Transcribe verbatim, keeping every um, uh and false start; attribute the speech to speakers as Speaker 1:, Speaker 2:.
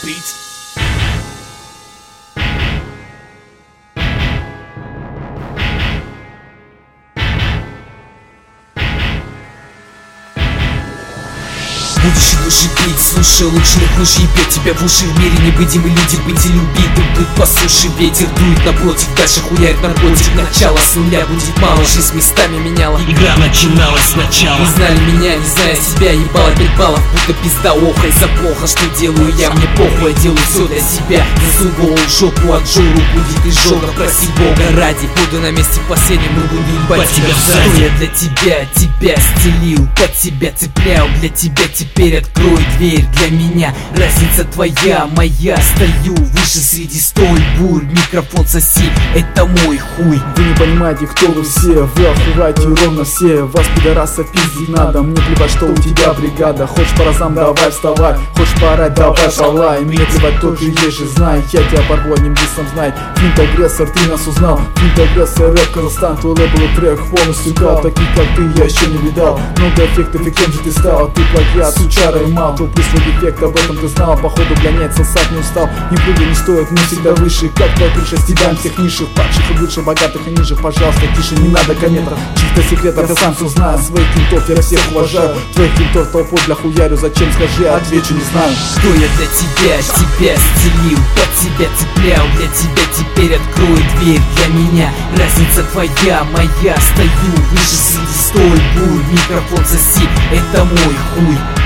Speaker 1: Beats.
Speaker 2: Будущий лучше пить, слушай, лучше не хуже ебет тебя в уши. В мире невидимы люди, быть и любить. Тут по суше ветер дует напротив, дальше хуярит наркотик. Начало с нуля будет мало, жизнь местами меняла.
Speaker 1: Игра начиналась сначала.
Speaker 2: Не знали меня, не зная себя, ебало пять баллов, будто пизда охай за плохо. Что делаю я, мне похуй, я делаю все для себя. Засу голову в жопу, от жору будет изжога. Проси Бога ради, буду на месте последнем, но буду ебать тебя сзади. Что я для тебя, тебя стелил, под тебя цеплял, для тебя теперь открою дверь для меня. Разница твоя, моя, стою выше среди столь бурь. Микрофон соси, это мой хуй.
Speaker 3: Вы не понимаете, кто вы все, вы охуеваете ровно все. Вас, пидораса, пиздить надо, мне плевать, что у тебя бригада. Хочешь по разам, давай вставай, хочешь поорать, давай полай. Мне плевать, кто ты есть же, знай, я тебя порву одним диском, знай. Флинт агрессор, ты нас узнал, Флинт агрессор, рэп Казахстан. Твой лейбл и трек полностью гал, таких как ты я еще не видал. Много эффектов, и кем же ты стал, ты плагиат, сучара и мал. Тупый свой дефект, об этом ты знал, походу гонять, сосать не устал. Не прыгай, не стоит, мы всегда выше, как твоя крыша, стебаем всех низших, падших и лучше, богатых и ниже. Пожалуйста, тише, не надо комментов, чьих-то секретов, я сам все знаю. Своих кентов я всех уважаю, твоих кентов толпой для хуярю. Зачем, скажи, отвечу, не знаю.
Speaker 2: Что я для тебя, тебя стелил, под тебя цеплял, для тебя теперь открою дверь для меня. Разница твоя, моя, стою выше среди столь бурь. Микрофон соси, это мой хуй.